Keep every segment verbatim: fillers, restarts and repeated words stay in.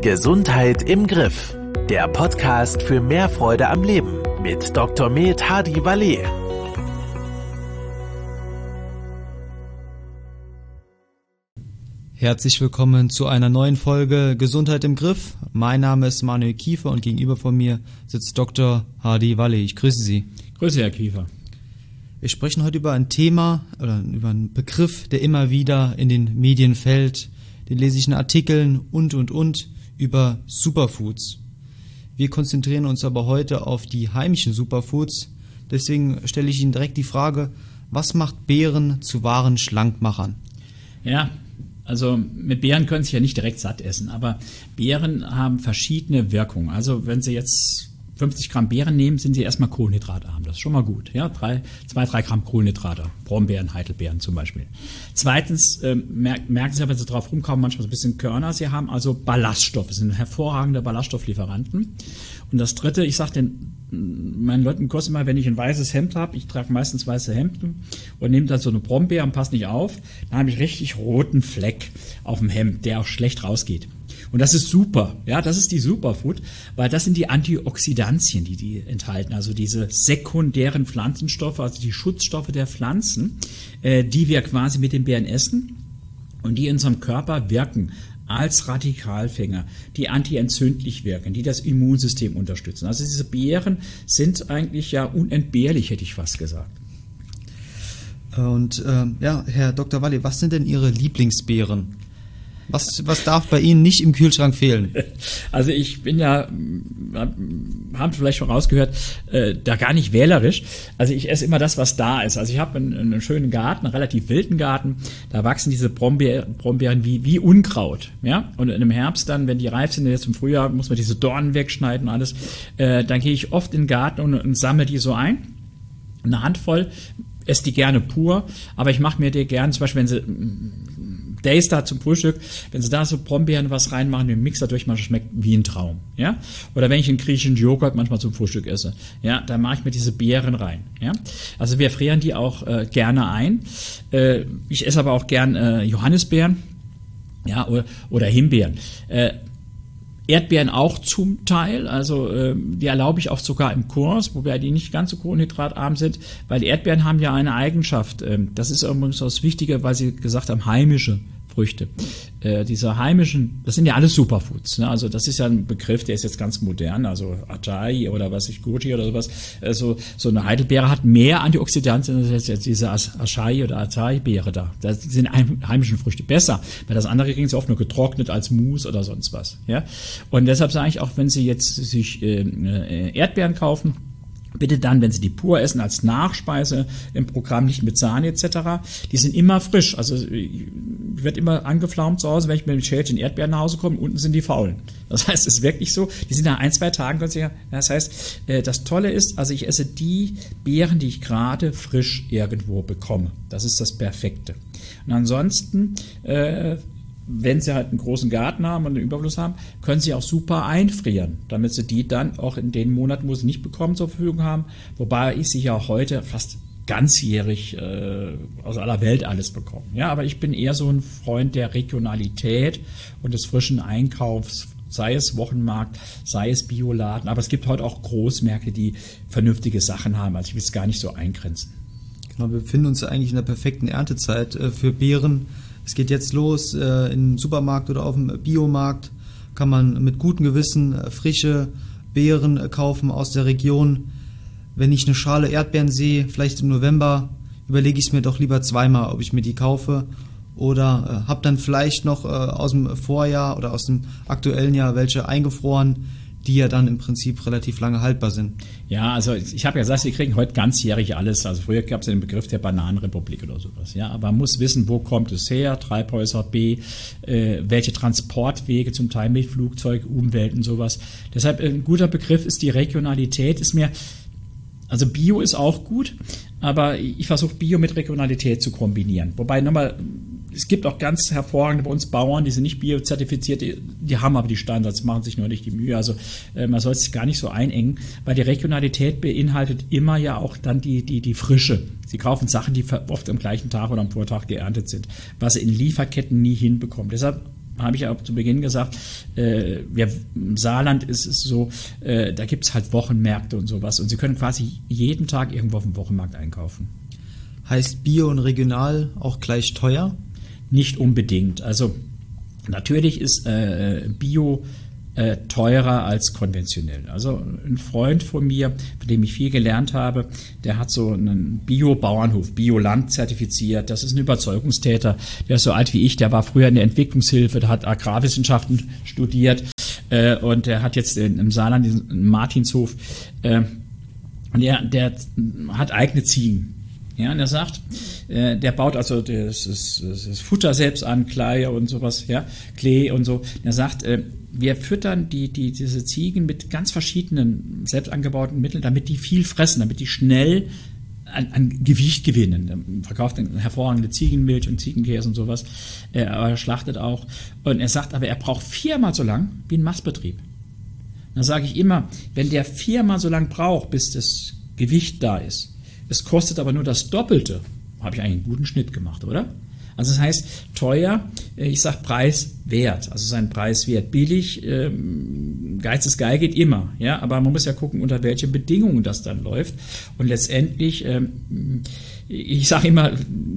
Gesundheit im Griff. Der Podcast für mehr Freude am Leben mit Doktor Med Hadi Valet. Herzlich willkommen zu einer neuen Folge Gesundheit im Griff. Mein Name ist Manuel Kiefer und gegenüber von mir sitzt Doktor Hadi Valet. Ich grüße Sie. Grüße, Herr Kiefer. Wir sprechen heute über ein Thema oder über einen Begriff, der immer wieder in den Medien fällt. Den lese ich in Artikeln und, und, und über Superfoods. Wir konzentrieren uns aber heute auf die heimischen Superfoods. Deswegen stelle ich Ihnen direkt die Frage, was macht Beeren zu wahren Schlankmachern? Ja, also mit Beeren können Sie ja nicht direkt satt essen, aber Beeren haben verschiedene Wirkungen. Also wenn Sie jetzt fünfzig Gramm Beeren nehmen, sind Sie erstmal kohlenhydratarm. Das ist schon mal gut. Ja, drei, zwei, drei Gramm Kohlenhydrate. Brombeeren, Heidelbeeren zum Beispiel. Zweitens äh, merk, merken Sie ja, wenn Sie drauf rumkauen, manchmal so ein bisschen Körner. Sie haben also Ballaststoffe, sind hervorragende Ballaststofflieferanten. Und das Dritte, ich sage den meinen Leuten kurz immer, wenn ich ein weißes Hemd habe, ich trage meistens weiße Hemden und nehme dann so eine Brombeere und passe nicht auf, dann habe ich richtig roten Fleck auf dem Hemd, der auch schlecht rausgeht. Und das ist super, ja, das ist die Superfood, weil das sind die Antioxidantien, die die enthalten, also diese sekundären Pflanzenstoffe, also die Schutzstoffe der Pflanzen, äh, die wir quasi mit den Beeren essen und die in unserem Körper wirken als Radikalfänger, die antientzündlich wirken, die das Immunsystem unterstützen. Also diese Beeren sind eigentlich ja unentbehrlich, hätte ich fast gesagt. Und äh, ja, Herr Doktor Valet, was sind denn Ihre Lieblingsbeeren? Was, was darf bei Ihnen nicht im Kühlschrank fehlen? Also ich bin ja, haben Sie vielleicht schon rausgehört, äh, da gar nicht wählerisch. Also ich esse immer das, was da ist. Also ich habe einen, einen schönen Garten, einen relativ wilden Garten. Da wachsen diese Brombeeren, Brombeeren wie, wie Unkraut. Ja? Und im Herbst dann, wenn die reif sind, jetzt im Frühjahr, muss man diese Dornen wegschneiden und alles. Äh, dann gehe ich oft in den Garten und, und sammle die so ein. Eine Handvoll, esse die gerne pur. Aber ich mache mir die gerne, zum Beispiel, wenn sie Daystar zum Frühstück, wenn Sie da so Brombeeren was reinmachen, den Mixer durchmachen, schmeckt wie ein Traum, ja. Oder wenn ich einen griechischen Joghurt manchmal zum Frühstück esse, ja, dann mache ich mir diese Beeren rein, ja. Also wir frieren die auch äh, gerne ein. Äh, ich esse aber auch gern äh, Johannisbeeren, ja, oder, oder Himbeeren. Äh, Erdbeeren auch zum Teil, also äh, die erlaube ich auch sogar im Kurs, wobei die nicht ganz so kohlenhydratarm sind, weil die Erdbeeren haben ja eine Eigenschaft, äh, das ist übrigens das Wichtige, weil Sie gesagt haben, heimische Früchte. Äh, diese heimischen, das sind ja alles Superfoods, ne? Also das ist ja ein Begriff, der ist jetzt ganz modern, also Acai oder was ich, Goji oder sowas. Also so eine Heidelbeere hat mehr Antioxidantien als jetzt diese Acai oder Acai-Beere da. Das sind heimischen Früchte besser, weil das andere kriegen Sie oft nur getrocknet als Mousse oder sonst was. Ja? Und deshalb sage ich auch, wenn Sie jetzt sich äh, Erdbeeren kaufen, bitte dann, wenn Sie die pur essen, als Nachspeise im Programm, nicht mit Sahne et cetera. Die sind immer frisch. Also ich werde immer angeflaumt zu Hause, wenn ich mit dem Schälchen Erdbeeren nach Hause komme. Unten sind die faulen. Das heißt, es ist wirklich so. Die sind nach ein, zwei Tagen ganz sicher. Das heißt, das Tolle ist, also ich esse die Beeren, die ich gerade frisch irgendwo bekomme. Das ist das Perfekte. Und ansonsten äh, wenn Sie halt einen großen Garten haben und einen Überfluss haben, können Sie auch super einfrieren, damit Sie die dann auch in den Monaten, wo Sie nicht bekommen, zur Verfügung haben. Wobei ich sie ja heute fast ganzjährig äh, aus aller Welt alles bekomme. Ja, aber ich bin eher so ein Freund der Regionalität und des frischen Einkaufs, sei es Wochenmarkt, sei es Bioladen. Aber es gibt heute auch Großmärkte, die vernünftige Sachen haben. Also ich will es gar nicht so eingrenzen. Genau, wir befinden uns ja eigentlich in der perfekten Erntezeit äh, für Beeren. Es geht jetzt los, äh, im Supermarkt oder auf dem Biomarkt kann man mit gutem Gewissen äh, frische Beeren äh, kaufen aus der Region. Wenn ich eine Schale Erdbeeren sehe, vielleicht im November, überlege ich es mir doch lieber zweimal, ob ich mir die kaufe oder äh, habe dann vielleicht noch äh, aus dem Vorjahr oder aus dem aktuellen Jahr welche eingefroren, die ja dann im Prinzip relativ lange haltbar sind. Ja, also ich habe ja gesagt, Sie kriegen heute ganzjährig alles. Also früher gab es den Begriff der Bananenrepublik oder sowas. Ja, aber man muss wissen, wo kommt es her, Treibhäuser, B, äh, welche Transportwege, zum Teil mit Flugzeug, Umwelt und sowas. Deshalb ein guter Begriff ist die Regionalität, ist mir, also Bio ist auch gut, aber ich versuche Bio mit Regionalität zu kombinieren. Wobei nochmal, es gibt auch ganz hervorragende bei uns Bauern, die sind nicht biozertifiziert, die, die haben aber die Standards, machen sich nur nicht die Mühe. Also äh, man soll sich gar nicht so einengen, weil die Regionalität beinhaltet immer ja auch dann die, die, die Frische. Sie kaufen Sachen, die oft am gleichen Tag oder am Vortag geerntet sind, was sie in Lieferketten nie hinbekommen. Deshalb habe ich ja auch zu Beginn gesagt, äh, wir, im Saarland ist es so, äh, da gibt es halt Wochenmärkte und sowas und Sie können quasi jeden Tag irgendwo auf dem Wochenmarkt einkaufen. Heißt Bio und regional auch gleich teuer? Nicht unbedingt. Also natürlich ist äh, Bio äh, teurer als konventionell. Also ein Freund von mir, von dem ich viel gelernt habe, der hat so einen Bio-Bauernhof, Bioland zertifiziert. Das ist ein Überzeugungstäter. Der ist so alt wie ich. Der war früher in der Entwicklungshilfe, der hat Agrarwissenschaften studiert äh, und der hat jetzt in, im Saarland diesen Martinshof. Äh, der, der hat eigene Ziegen. Ja, und er sagt, äh, der baut also das, das, das Futter selbst an, Klee und sowas, ja, Klee und so. Und er sagt, äh, wir füttern die, die, diese Ziegen mit ganz verschiedenen selbst angebauten Mitteln, damit die viel fressen, damit die schnell an, an Gewicht gewinnen. Er verkauft eine hervorragende Ziegenmilch und Ziegenkäse und sowas, äh, aber er schlachtet auch. Und er sagt, aber er braucht viermal so lang wie ein Mastbetrieb. Da sage ich immer, wenn der viermal so lang braucht, bis das Gewicht da ist, es kostet aber nur das Doppelte, habe ich eigentlich einen guten Schnitt gemacht, oder? Also das heißt, teuer, ich sage Preis wert, also sein Preis wert. Billig, ähm, Geiz ist geil geht immer, ja, aber man muss ja gucken, unter welchen Bedingungen das dann läuft. Und letztendlich, ähm, ich sage immer,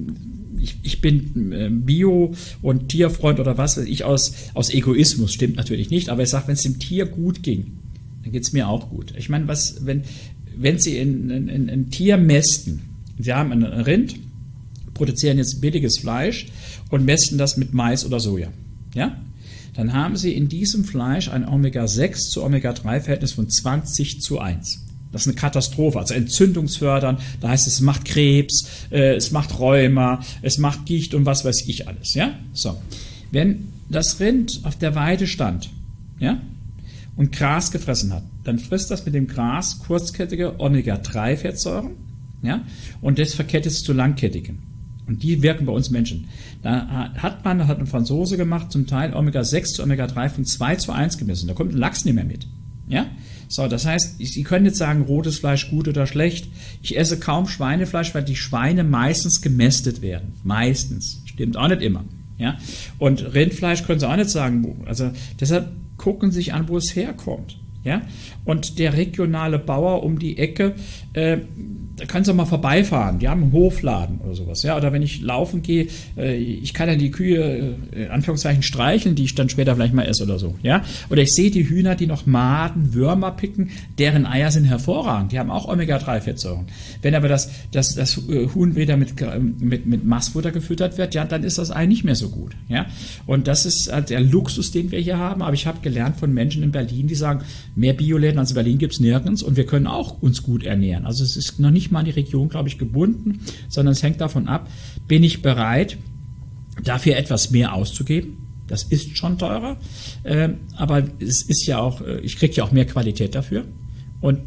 ich, ich bin äh, Bio- und Tierfreund oder was weiß ich aus, aus Egoismus, stimmt natürlich nicht, aber ich sage, wenn es dem Tier gut ging, dann geht es mir auch gut. Ich meine, was, wenn Wenn Sie in, in, in, in Tier mästen, Sie haben ein Rind, produzieren jetzt billiges Fleisch und mästen das mit Mais oder Soja, ja? Dann haben Sie in diesem Fleisch ein Omega sechs zu Omega drei Verhältnis von zwanzig zu eins. Das ist eine Katastrophe, also entzündungsfördernd, da heißt es, es macht Krebs, äh, es macht Rheuma, es macht Gicht und was weiß ich alles, ja? So. Wenn das Rind auf der Weide stand, ja, und Gras gefressen hat, dann frisst das mit dem Gras kurzkettige Omega drei Fettsäuren, ja, und das verkettet es zu langkettigen. Und die wirken bei uns Menschen. Da hat man, da hat ein Franzose gemacht, zum Teil Omega sechs zu Omega drei von zwei zu eins gemessen. Da kommt ein Lachs nicht mehr mit. Ja? So, das heißt, Sie können jetzt sagen, rotes Fleisch gut oder schlecht. Ich esse kaum Schweinefleisch, weil die Schweine meistens gemästet werden. Meistens. Stimmt auch nicht immer. Ja? Und Rindfleisch können Sie auch nicht sagen. Also deshalb gucken Sie sich an, wo es herkommt. Ja? Und der regionale Bauer um die Ecke, äh, da kannst du mal vorbeifahren. Die haben einen Hofladen oder sowas. Ja? Oder wenn ich laufen gehe, äh, ich kann dann die Kühe, äh, in Anführungszeichen, streicheln, die ich dann später vielleicht mal esse oder so. Ja? Oder ich sehe die Hühner, die noch Maden, Würmer picken, deren Eier sind hervorragend. Die haben auch Omega drei Fettsäuren. Wenn aber das, das, das Huhn wieder mit, mit, mit Mastfutter gefüttert wird, ja, dann ist das Ei nicht mehr so gut. Ja? Und das ist halt der Luxus, den wir hier haben. Aber ich habe gelernt von Menschen in Berlin, die sagen, mehr Bioläden als in Berlin gibt es nirgends und wir können auch uns gut ernähren. Also es ist noch nicht mal an die Region, glaube ich, gebunden, sondern es hängt davon ab, bin ich bereit, dafür etwas mehr auszugeben. Das ist schon teurer, äh, aber es ist ja auch, ich kriege ja auch mehr Qualität dafür. Und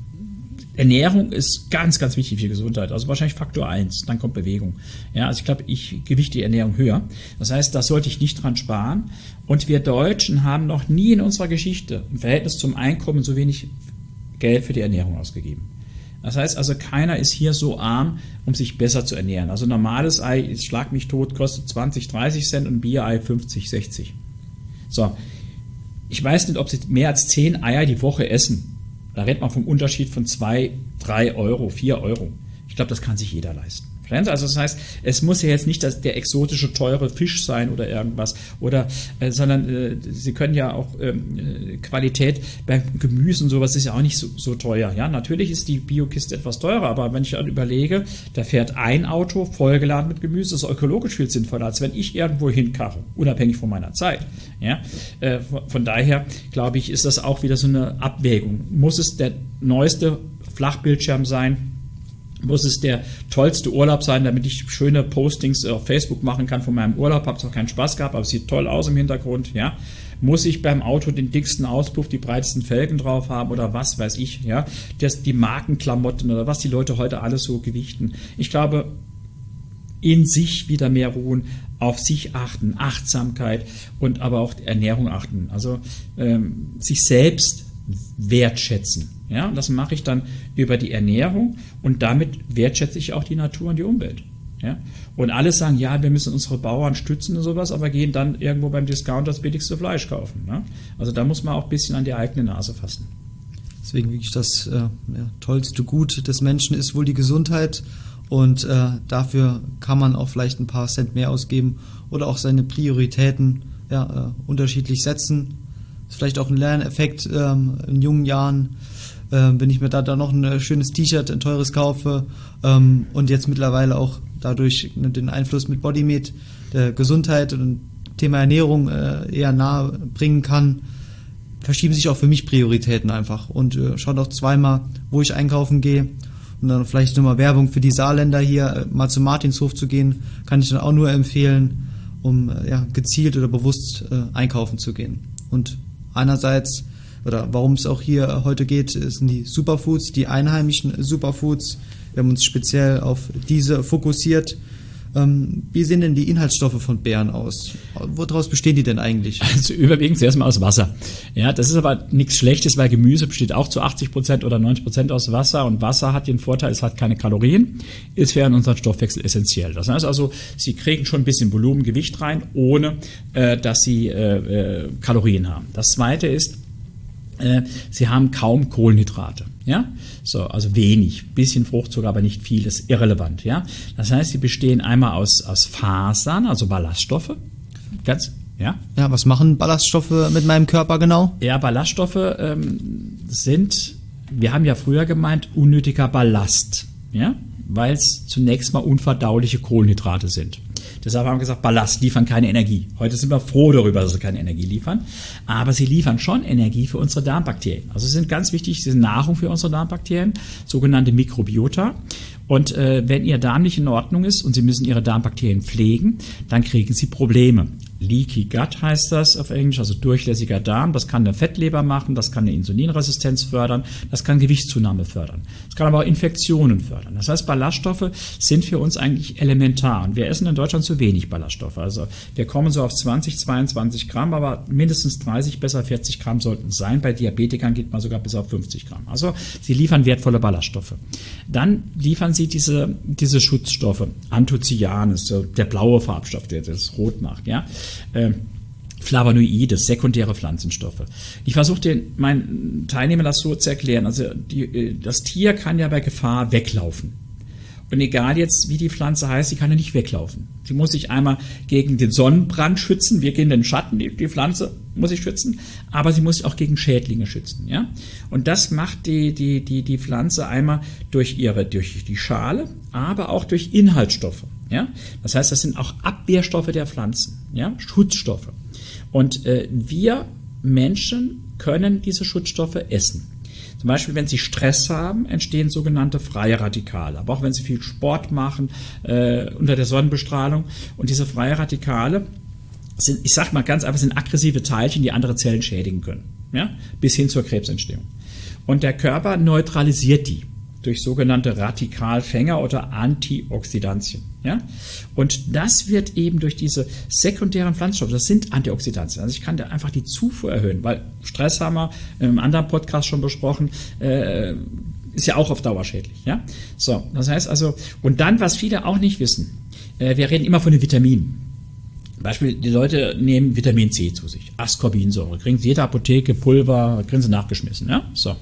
Ernährung ist ganz, ganz wichtig für Gesundheit. Also wahrscheinlich Faktor eins, dann kommt Bewegung. Ja, also ich glaube, ich gewichte die Ernährung höher. Das heißt, da sollte ich nicht dran sparen. Und wir Deutschen haben noch nie in unserer Geschichte im Verhältnis zum Einkommen so wenig Geld für die Ernährung ausgegeben. Das heißt also, keiner ist hier so arm, um sich besser zu ernähren. Also normales Ei, schlag mich tot, kostet zwanzig, dreißig Cent und ein Bierei fünfzig, sechzig. So, ich weiß nicht, ob Sie mehr als zehn Eier die Woche essen. Da redet man vom Unterschied von zwei, drei Euro, vier Euro. Ich glaube, das kann sich jeder leisten. Also das heißt, es muss ja jetzt nicht das, der exotische, teure Fisch sein oder irgendwas, oder, äh, sondern äh, Sie können ja auch ähm, Qualität beim Gemüse und sowas ist ja auch nicht so, so teuer. Ja, natürlich ist die Biokiste etwas teurer, aber wenn ich dann überlege, da fährt ein Auto vollgeladen mit Gemüse, das ist ökologisch viel sinnvoller, als wenn ich irgendwo hinkarre, unabhängig von meiner Zeit. Ja, äh, von, von daher, glaube ich, ist das auch wieder so eine Abwägung. Muss es der neueste Flachbildschirm sein? Muss es der tollste Urlaub sein, damit ich schöne Postings auf Facebook machen kann von meinem Urlaub? Habe zwar keinen Spaß gehabt, aber es sieht toll aus im Hintergrund. Ja? Muss ich beim Auto den dicksten Auspuff, die breitesten Felgen drauf haben oder was weiß ich? Ja? Das, die Markenklamotten oder was die Leute heute alles so gewichten. Ich glaube, in sich wieder mehr ruhen, auf sich achten, Achtsamkeit und aber auch Ernährung achten. Also ähm, sich selbst wertschätzen. Ja, das mache ich dann über die Ernährung und damit wertschätze ich auch die Natur und die Umwelt. Ja? Und alle sagen, ja, wir müssen unsere Bauern stützen und sowas, aber gehen dann irgendwo beim Discounter das billigste Fleisch kaufen. Ne? Also da muss man auch ein bisschen an die eigene Nase fassen. Deswegen wirklich das äh, ja, tollste Gut des Menschen ist wohl die Gesundheit. Und äh, dafür kann man auch vielleicht ein paar Cent mehr ausgeben oder auch seine Prioritäten ja, äh, unterschiedlich setzen. Ist vielleicht auch ein Lerneffekt ähm, in jungen Jahren, äh, wenn ich mir da, da noch ein schönes T-Shirt, ein teures kaufe ähm, und jetzt mittlerweile auch dadurch den Einfluss mit Bodymed der Gesundheit und Thema Ernährung äh, eher nahe bringen kann, verschieben sich auch für mich Prioritäten einfach und äh, schaut auch zweimal, wo ich einkaufen gehe. Und dann vielleicht nochmal Werbung für die Saarländer hier, mal zum Martinshof zu gehen, kann ich dann auch nur empfehlen, um ja, gezielt oder bewusst äh, einkaufen zu gehen. Und einerseits, oder warum es auch hier heute geht, sind die Superfoods, die einheimischen Superfoods. Wir haben uns speziell auf diese fokussiert. Ähm, wie sehen denn die Inhaltsstoffe von Beeren aus? Woraus bestehen die denn eigentlich? Also überwiegend zuerst mal aus Wasser. Ja, das ist aber nichts Schlechtes, weil Gemüse besteht auch zu achtzig Prozent oder neunzig Prozent aus Wasser und Wasser hat den Vorteil, es hat keine Kalorien, ist für unseren Stoffwechsel essentiell. Das heißt also, Sie kriegen schon ein bisschen Volumen, Gewicht rein, ohne äh, dass Sie äh, äh, Kalorien haben. Das Zweite ist, äh, Sie haben kaum Kohlenhydrate. Ja, so, also wenig, bisschen Fruchtzucker, aber nicht viel, ist irrelevant, ja. Das heißt, sie bestehen einmal aus, aus Fasern, also Ballaststoffe, ganz, ja. Ja, was machen Ballaststoffe mit meinem Körper genau? Ja, Ballaststoffe ähm, sind, wir haben ja früher gemeint, unnötiger Ballast, ja, weil es zunächst mal unverdauliche Kohlenhydrate sind. Deshalb haben wir gesagt, Ballast liefern keine Energie. Heute sind wir froh darüber, dass sie keine Energie liefern. Aber sie liefern schon Energie für unsere Darmbakterien. Also sie sind ganz wichtig, sie sind Nahrung für unsere Darmbakterien, sogenannte Mikrobiota. Und äh, wenn Ihr Darm nicht in Ordnung ist und Sie müssen Ihre Darmbakterien pflegen, dann kriegen Sie Probleme. Leaky Gut heißt das auf Englisch, also durchlässiger Darm. Das kann eine Fettleber machen, das kann eine Insulinresistenz fördern, das kann Gewichtszunahme fördern. Das kann aber auch Infektionen fördern. Das heißt, Ballaststoffe sind für uns eigentlich elementar. Und wir essen in Deutschland zu wenig Ballaststoffe. Also wir kommen so auf zwanzig, zweiundzwanzig Gramm, aber mindestens dreißig, besser vierzig Gramm sollten es sein. Bei Diabetikern geht man sogar bis auf fünfzig Gramm. Also sie liefern wertvolle Ballaststoffe. Dann liefern sie diese, diese Schutzstoffe. Anthocyan ist so der blaue Farbstoff, der das rot macht, ja. Ähm, Flavonoide, sekundäre Pflanzenstoffe. Ich versuche den meinen Teilnehmern das so zu erklären. Also die, das Tier kann ja bei Gefahr weglaufen. Und egal jetzt, wie die Pflanze heißt, sie kann ja nicht weglaufen. Sie muss sich einmal gegen den Sonnenbrand schützen. Wir gehen in den Schatten, die, die Pflanze muss sich schützen. Aber sie muss sich auch gegen Schädlinge schützen. Ja? Und das macht die, die, die, die Pflanze einmal durch ihre, durch die Schale, aber auch durch Inhaltsstoffe. Ja? Das heißt, das sind auch Abwehrstoffe der Pflanzen, ja? Schutzstoffe. Und äh, wir Menschen können diese Schutzstoffe essen. Zum Beispiel, wenn Sie Stress haben, entstehen sogenannte freie Radikale. Aber auch wenn Sie viel Sport machen, äh, unter der Sonnenbestrahlung. Und diese freie Radikale sind, ich sage mal ganz einfach, sind aggressive Teilchen, die andere Zellen schädigen können. Ja? Bis hin zur Krebsentstehung. Und der Körper neutralisiert die durch sogenannte Radikalfänger oder Antioxidantien. Ja? Und das wird eben durch diese sekundären Pflanzenstoffe, das sind Antioxidantien. Also ich kann da einfach die Zufuhr erhöhen, weil Stress haben wir in einem anderen Podcast schon besprochen, äh, ist ja auch auf Dauer schädlich. Ja? So, das heißt also, und dann, was viele auch nicht wissen, äh, wir reden immer von den Vitaminen. Beispiel, die Leute nehmen Vitamin C zu sich, Ascorbinsäure, kriegen sie jede Apotheke, Pulver, kriegen sie nachgeschmissen. Ja? So.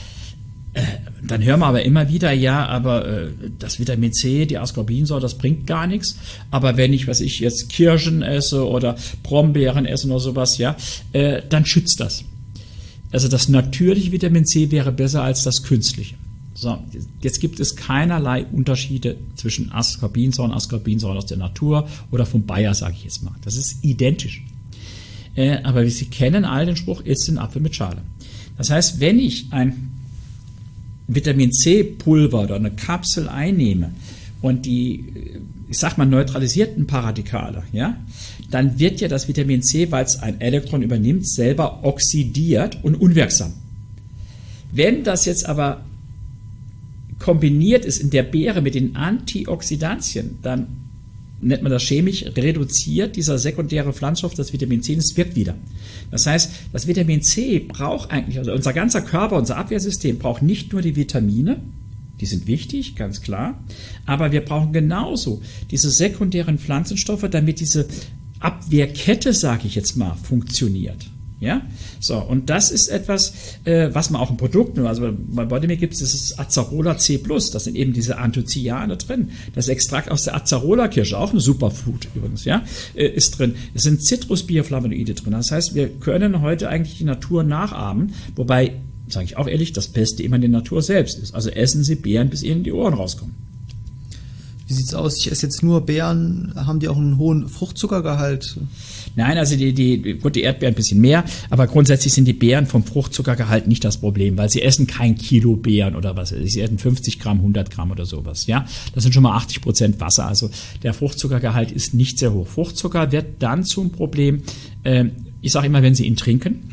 Dann hören wir aber immer wieder, ja, aber äh, das Vitamin C, die Ascorbinsäure, das bringt gar nichts. Aber wenn ich, was ich jetzt Kirschen esse oder Brombeeren esse oder sowas, ja, äh, dann schützt das. Also das natürliche Vitamin C wäre besser als das künstliche. So, jetzt gibt es keinerlei Unterschiede zwischen Ascorbinsäure und Ascorbinsäure aus der Natur oder vom Bayer, sage ich jetzt mal. Das ist identisch. Äh, aber wie Sie kennen alle den Spruch, isst den Apfel mit Schale. Das heißt, wenn ich ein Vitamin C Pulver oder eine Kapsel einnehme und die, ich sag mal, neutralisierten Paradikale, ja, dann wird ja das Vitamin C, weil es ein Elektron übernimmt, selber oxidiert und unwirksam. Wenn das jetzt aber kombiniert ist in der Beere mit den Antioxidantien, dann nennt man das chemisch, reduziert dieser sekundäre Pflanzenstoff, das Vitamin C, es wirkt wieder. Das heißt, das Vitamin C braucht eigentlich, also unser ganzer Körper, unser Abwehrsystem braucht nicht nur die Vitamine, Die sind wichtig, ganz klar. Aber wir brauchen genauso diese sekundären Pflanzenstoffe, damit diese Abwehrkette, sage ich jetzt mal, funktioniert. Ja, so, und das ist etwas, äh, was man auch im Produkt, also bei Bodymate gibt es das Acerola C plus, das sind eben diese Anthocyane drin. Das Extrakt aus der Acerola-Kirsche, auch eine Superfood übrigens, ja, äh, ist drin. Es sind Citrus-Bioflavonoide drin. Das heißt, wir können heute eigentlich die Natur nachahmen, wobei, sage ich auch ehrlich, das Beste immer die Natur selbst ist. Also essen Sie Beeren, bis Ihnen die Ohren rauskommen. Wie sieht's aus? Ich esse jetzt nur Beeren. Haben die auch einen hohen Fruchtzuckergehalt? Nein, also die, die, gut, die Erdbeeren ein bisschen mehr, aber grundsätzlich sind die Beeren vom Fruchtzuckergehalt nicht das Problem, weil sie essen kein Kilo Beeren oder was. Sie essen fünfzig Gramm, hundert Gramm oder sowas, ja. Das sind schon mal achtzig Prozent Wasser, also der Fruchtzuckergehalt ist nicht sehr hoch. Fruchtzucker wird dann zum Problem, äh, ich sage immer, wenn Sie ihn trinken,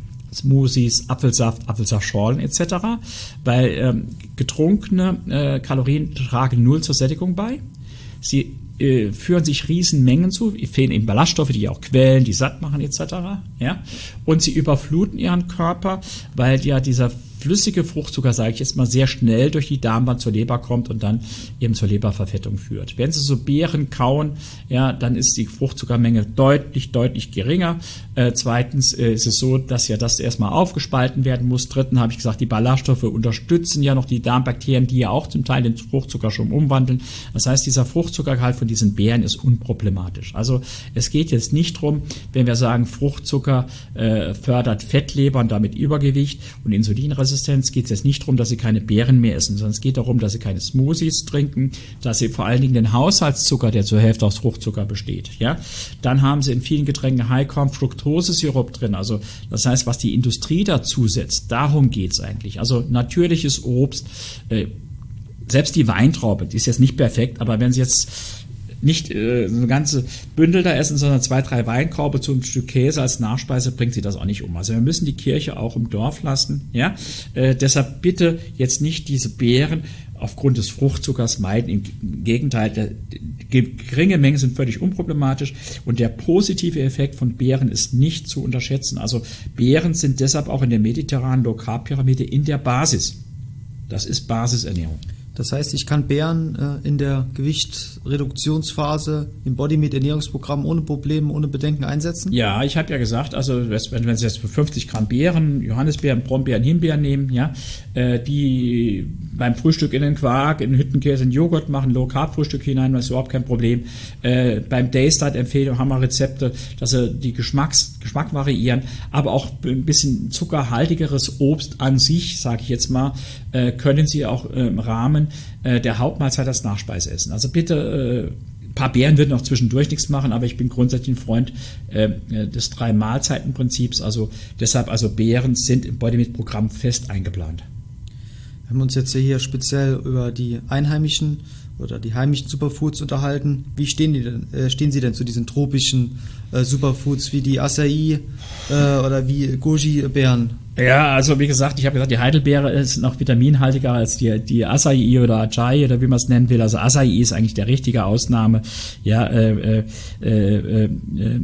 Smoothies, Apfelsaft, Apfelsaftschorlen et cetera, weil ähm, getrunkene äh, Kalorien tragen null zur Sättigung bei. Sie äh, führen sich Riesenmengen zu, fehlen eben Ballaststoffe, die auch quälen, die satt machen et cetera. Ja? Und sie überfluten ihren Körper, weil ja dieser flüssige Fruchtzucker, sage ich jetzt mal, sehr schnell durch die Darmwand zur Leber kommt und dann eben zur Leberverfettung führt. Wenn Sie so Beeren kauen, ja, dann ist die Fruchtzuckermenge deutlich, deutlich geringer. Äh, zweitens äh, ist es so, dass ja das erstmal aufgespalten werden muss. Dritten habe ich gesagt, die Ballaststoffe unterstützen ja noch die Darmbakterien, die ja auch zum Teil den Fruchtzucker schon umwandeln. Das heißt, dieser Fruchtzuckergehalt von diesen Beeren ist unproblematisch. Also es geht jetzt nicht drum, wenn wir sagen, Fruchtzucker äh, fördert Fettleber und damit Übergewicht und Insulinresistenz, geht es jetzt nicht darum, dass Sie keine Beeren mehr essen, sondern es geht darum, dass Sie keine Smoothies trinken, dass Sie vor allen Dingen den Haushaltszucker, der zur Hälfte aus Fruchtzucker besteht. Ja? Dann haben Sie in vielen Getränken High-Corn-Fructose-Sirup drin, also das heißt, was die Industrie dazu setzt, darum geht es eigentlich. Also natürliches Obst, äh, selbst die Weintraube, die ist jetzt nicht perfekt, aber wenn Sie jetzt nicht äh, so eine ganze Bündel da essen, sondern zwei, drei Weinkorbe zu einem Stück Käse als Nachspeise, bringt sie das auch nicht um. Also wir müssen die Kirche auch im Dorf lassen. Ja? Äh, deshalb bitte jetzt nicht diese Beeren aufgrund des Fruchtzuckers meiden. Im Gegenteil, der, die geringe Mengen sind völlig unproblematisch und der positive Effekt von Beeren ist nicht zu unterschätzen. Also Beeren sind deshalb auch in der mediterranen Low-Carb-Pyramide in der Basis. Das ist Basisernährung. Das heißt, ich kann Beeren äh, in der Gewichtsreduktionsphase im Bodymate-Ernährungsprogramm ohne Probleme, ohne Bedenken einsetzen? Ja, ich habe ja gesagt, also wenn, wenn Sie jetzt für fünfzig Gramm Beeren, Johannisbeeren, Brombeeren, Himbeeren nehmen, ja, äh, die beim Frühstück in den Quark, in den Hüttenkäse, in den Joghurt machen, Low-Carb-Frühstück hinein, das ist überhaupt kein Problem. Äh, beim Daystart-Empfehlung haben wir Rezepte, dass Sie die Geschmacks, Geschmack variieren, aber auch ein bisschen zuckerhaltigeres Obst an sich, sage ich jetzt mal, äh, können Sie auch äh, im Rahmen der Hauptmahlzeit als Nachspeise essen. Also bitte, äh, ein paar Beeren würden auch zwischendurch nichts machen, aber ich bin grundsätzlich ein Freund äh, des Drei-Mahlzeiten-Prinzips. Also deshalb, also Beeren sind im Bodymate-Programm fest eingeplant. Wir haben uns jetzt hier speziell über die einheimischen oder die heimischen Superfoods unterhalten. Wie stehen, die denn, äh, stehen Sie denn zu diesen tropischen äh, Superfoods wie die Acai äh, oder wie Goji-Beeren? Ja, also wie gesagt, ich habe gesagt, die Heidelbeere ist noch vitaminhaltiger als die, die Acai oder Acai oder wie man es nennen will. Also Acai ist eigentlich der richtige Ausnahme. Ja, äh, äh, äh, äh,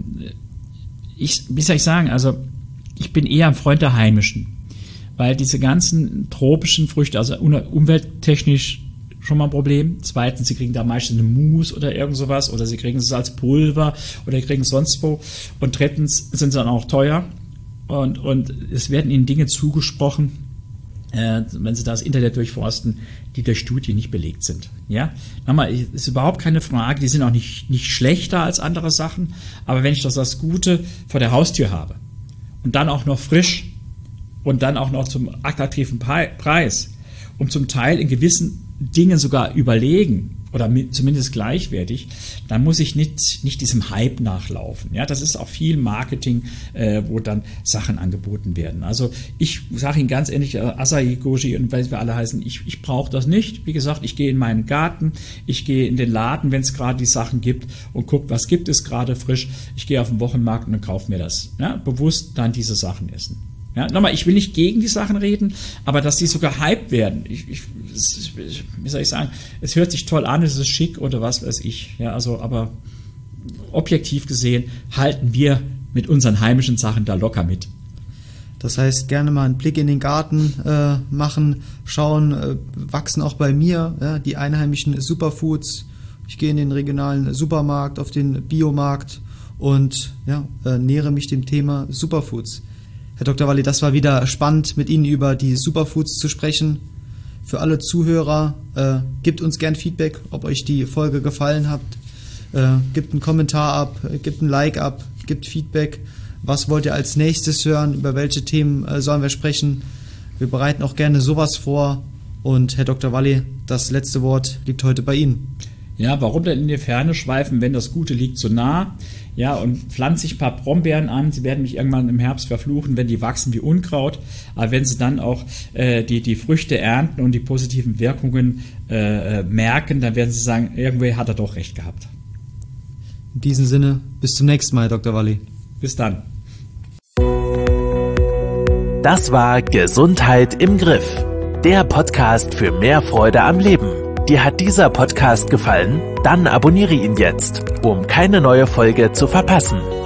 ich, wie soll ich sagen, also ich bin eher ein Freund der heimischen, weil diese ganzen tropischen Früchte, also umwelttechnisch schon mal ein Problem. Zweitens, sie kriegen da meistens eine Mousse oder irgend sowas oder sie kriegen es als Pulver oder sie kriegen es sonst wo. Und drittens sind sie dann auch teuer. Und, und es werden ihnen Dinge zugesprochen, äh, wenn sie das Internet durchforsten, die durch Studien nicht belegt sind. Ja, nochmal, ist überhaupt keine Frage, die sind auch nicht, nicht schlechter als andere Sachen, aber wenn ich das, das Gute vor der Haustür habe und dann auch noch frisch und dann auch noch zum attraktiven Preis und zum Teil in gewissen Dingen sogar überlegen oder zumindest gleichwertig, dann muss ich nicht, nicht diesem Hype nachlaufen. Ja, das ist auch viel Marketing, äh, wo dann Sachen angeboten werden. Also ich sage Ihnen ganz ehrlich, Acai, Goji und was wir alle heißen, ich, ich brauche das nicht. Wie gesagt, ich gehe in meinen Garten, ich gehe in den Laden, wenn es gerade die Sachen gibt und gucke, was gibt es gerade frisch. Ich gehe auf den Wochenmarkt und kaufe mir das. Ja, bewusst dann diese Sachen essen. Ja, nochmal, ich will nicht gegen die Sachen reden, aber dass die sogar hype werden, ich, ich, wie soll ich sagen, es hört sich toll an, es ist schick oder was weiß ich. Ja, also, aber objektiv gesehen halten wir mit unseren heimischen Sachen da locker mit. Das heißt, gerne mal einen Blick in den Garten äh, machen, schauen, äh, wachsen auch bei mir ja, die einheimischen Superfoods. Ich gehe in den regionalen Supermarkt, auf den Biomarkt und ja, äh, nähere mich dem Thema Superfoods. Herr Doktor Walli, das war wieder spannend, mit Ihnen über die Superfoods zu sprechen. Für alle Zuhörer, äh, gebt uns gern Feedback, ob euch die Folge gefallen hat. Äh, gebt einen Kommentar ab, äh, gebt ein Like ab, gebt Feedback. Was wollt ihr als nächstes hören? Über welche Themen äh, sollen wir sprechen? Wir bereiten auch gerne sowas vor. Und Herr Doktor Walli, das letzte Wort liegt heute bei Ihnen. Ja, warum denn in die Ferne schweifen, wenn das Gute liegt so nah? Ja, und pflanze ich ein paar Brombeeren an. Sie werden mich irgendwann im Herbst verfluchen, wenn die wachsen wie Unkraut. Aber wenn sie dann auch äh, die, die Früchte ernten und die positiven Wirkungen äh, merken, dann werden sie sagen, irgendwie hat er doch recht gehabt. In diesem Sinne, bis zum nächsten Mal, Herr Doktor Walli. Bis dann. Das war Gesundheit im Griff, der Podcast für mehr Freude am Leben. Dir hat dieser Podcast gefallen? Dann abonniere ihn jetzt, um keine neue Folge zu verpassen.